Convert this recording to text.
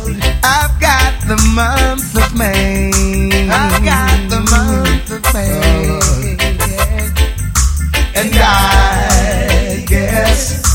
I've got the month of May. I've got the month of May. And I guess